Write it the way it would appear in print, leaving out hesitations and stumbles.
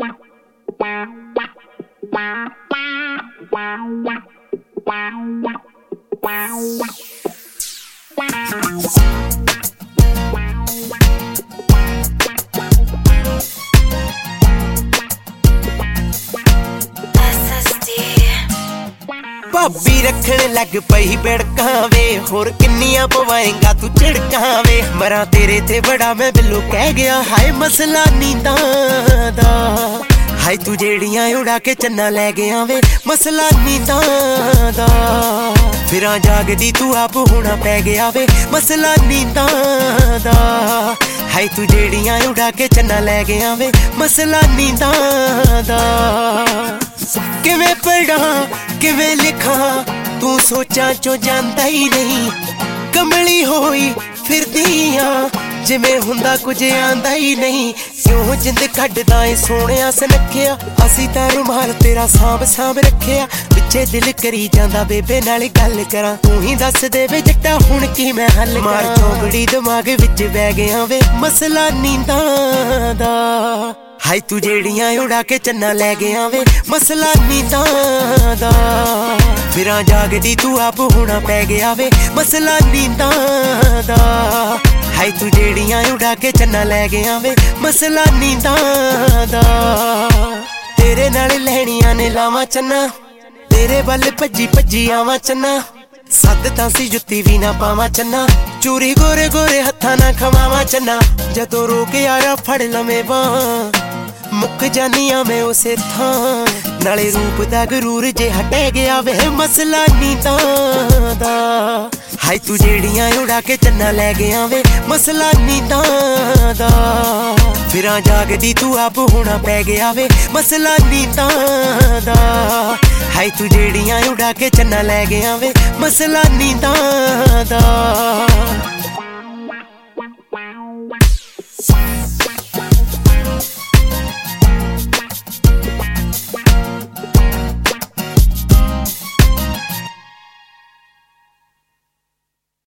भाभी रखन लग पई बिड़कां वे होर किन्नियां पवाएगा तू झिड़कां वे मरा तेरे ते बड़ा मैं बिल्लू कह गया हाय मसला नींदां दा हाय तू जेड़ियां उड़ा के चन्ना लै गया वे मसला नींदां दा फिरां जागदी तू आप होना पै गया वे मसला नींदां दा हाय तू जेड़ियां उड़ा के चन्ना लै गया वे मसला नींदां दा किवें पढ़ा किवें लिखा तू सोचा चो जांदा ही नहीं कमली होई फिरदियां जिवें हुंदा कुछ आंदा ही नहीं क्यों जिंद कड्डदा ए सोहणिया सनखिया असीं तां रुमाल तेरा सांभ सांभ रखिया पिछे दिल करी जांदा बेबे नाल गल करां तू ही दस दे वे जट्टा हुण की मैं हल मार चौकड़ी दिमाग विच बह गया वे मसला नींदां दा हाय तू जेड़ियां उड़ा के चन्ना लै गया वे मसला नींदां दा फिरां जागदी तू आप होना पै गया वे मसला नींदां दा हाय तू जेड़ियां उड़ा के चन्ना लै गया वे मसला नींदां दा तेरे नाल लैणियां ने लावां चन्ना तेरे वल भज्जी भज्जी आवां चन्ना सद तां सी जुत्ती भी ना पावां चन्ना चूरी गोरे गोरे हत्थां ना खवावां चन्ना जदों रोक यारा फड़ लवें बां मुक जानिया मैं उसे थां नाले रूप दा गरूर जे हटे गया वे मसला नींदां दा हाय तू जेड़ियां उड़ा के चन्ना लै गया वे मसला नींदां दा फिरां जागदी तू आप होना पै गया वे मसला नींदां दा हाय तू जेड़ियां उड़ा के चन्ना लै गया वे मसला नींदां दा